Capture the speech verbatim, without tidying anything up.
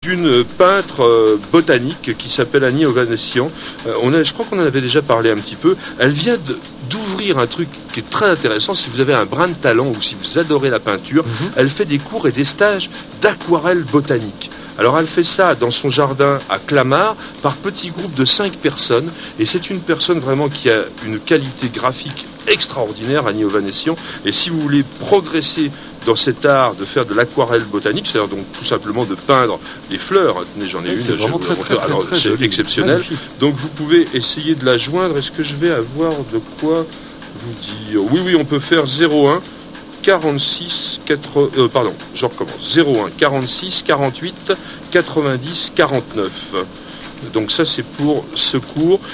une peintre euh, botanique qui s'appelle Annie Ovanessian. Euh, on a, je crois qu'on en avait déjà parlé un petit peu. Elle vient de, d'ouvrir un truc qui est très intéressant. Si vous avez un brin de talent ou si vous adorez la peinture, mm-hmm. elle fait des cours et des stages d'aquarelle botanique. Alors elle fait ça dans son jardin à Clamart par petits groupes de cinq personnes et c'est une personne vraiment qui a une qualité graphique extraordinaire, Annie Ovanessian, et si vous voulez progresser dans cet art de faire de l'aquarelle botanique, c'est-à-dire donc tout simplement de peindre des fleurs, attendez, j'en ai oui, une, c'est je vous très, très, alors très, c'est très exceptionnel, donc vous pouvez essayer de la joindre. Est-ce que je vais avoir de quoi vous dire? Oui, oui, on peut faire zéro un quarante-six quatre, euh, pardon, je recommence. zéro un quarante-six quarante-huit quatre-vingt-dix quarante-neuf. Donc ça c'est pour ce cours.